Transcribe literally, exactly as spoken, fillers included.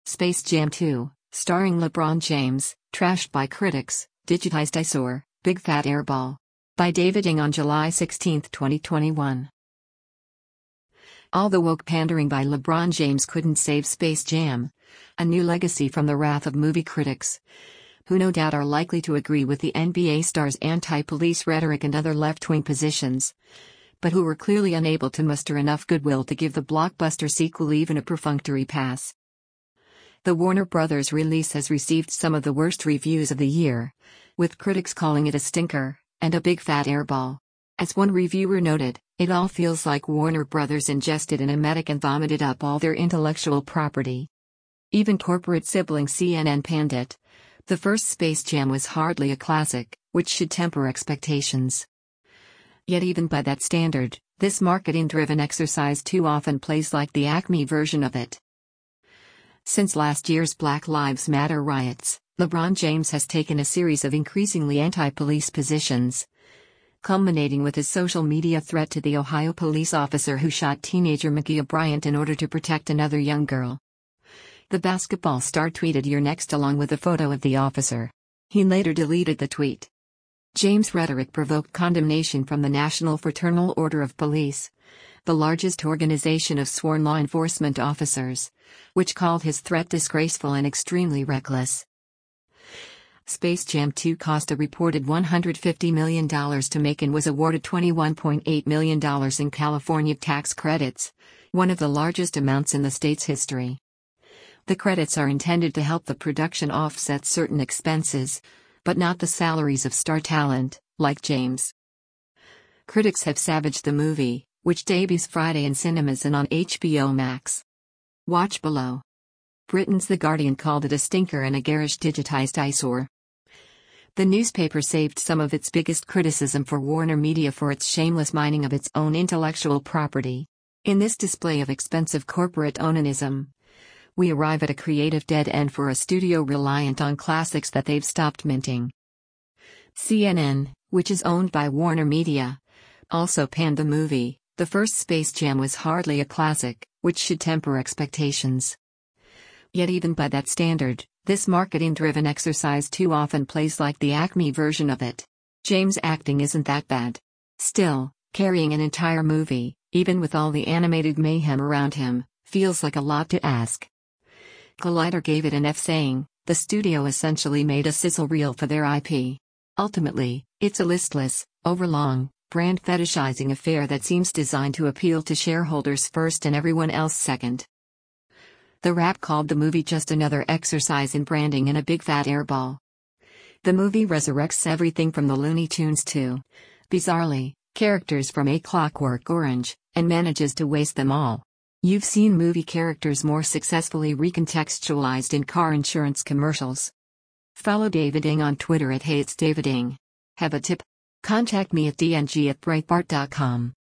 Space Jam two, starring LeBron James, trashed by critics, digitized eyesore, big fat airball. By David Ng on July sixteenth, twenty twenty-one. All the woke pandering by LeBron James couldn't save Space Jam, a new legacy from the wrath of movie critics, who no doubt are likely to agree with the N B A star's anti-police rhetoric and other left-wing positions, but who were clearly unable to muster enough goodwill to give the blockbuster sequel even a perfunctory pass. The Warner Brothers release has received some of the worst reviews of the year, with critics calling it a stinker and a big fat airball. As one reviewer noted, it all feels like Warner Brothers ingested an emetic and vomited up all their intellectual property. Even corporate sibling C N N panned it. The first Space Jam was hardly a classic, which should temper expectations. Yet even by that standard, this marketing-driven exercise too often plays like the Acme version of it. Since last year's Black Lives Matter riots, LeBron James has taken a series of increasingly anti-police positions, culminating with his social media threat to the Ohio police officer who shot teenager Ma'Khia Bryant in order to protect another young girl. The basketball star tweeted "You're next" along with a photo of the officer. He later deleted the tweet. James' rhetoric provoked condemnation from the National Fraternal Order of Police, the largest organization of sworn law enforcement officers, which called his threat disgraceful and extremely reckless. Space Jam two cost a reported one hundred fifty million dollars to make and was awarded twenty-one point eight million dollars in California tax credits, one of the largest amounts in the state's history. The credits are intended to help the production offset certain expenses, but not the salaries of star talent, like James. Critics have savaged the movie, which debuts Friday in cinemas and on H B O Max. Watch below. Britain's The Guardian called it a stinker and a garish digitized eyesore. The newspaper saved some of its biggest criticism for Warner Media for its shameless mining of its own intellectual property. In this display of expensive corporate onanism, we arrive at a creative dead end for a studio reliant on classics that they've stopped minting. C N N, which is owned by Warner Media, also panned the movie. The first Space Jam was hardly a classic, which should temper expectations. Yet even by that standard, this marketing-driven exercise too often plays like the Acme version of it. James' acting isn't that bad. Still, carrying an entire movie, even with all the animated mayhem around him, feels like a lot to ask. Collider gave it an F, saying, "The studio essentially made a sizzle reel for their I P. Ultimately, it's a listless, overlong, brand fetishizing affair that seems designed to appeal to shareholders first and everyone else second." The Wrap called the movie just another exercise in branding and a big fat airball. The movie resurrects everything from the Looney Tunes to, bizarrely, characters from A Clockwork Orange, and manages to waste them all. You've seen movie characters more successfully recontextualized in car insurance commercials. Follow David Ng on Twitter at Hey It's David Ng. Have a tip? Contact me at d n g at breitbart dot com.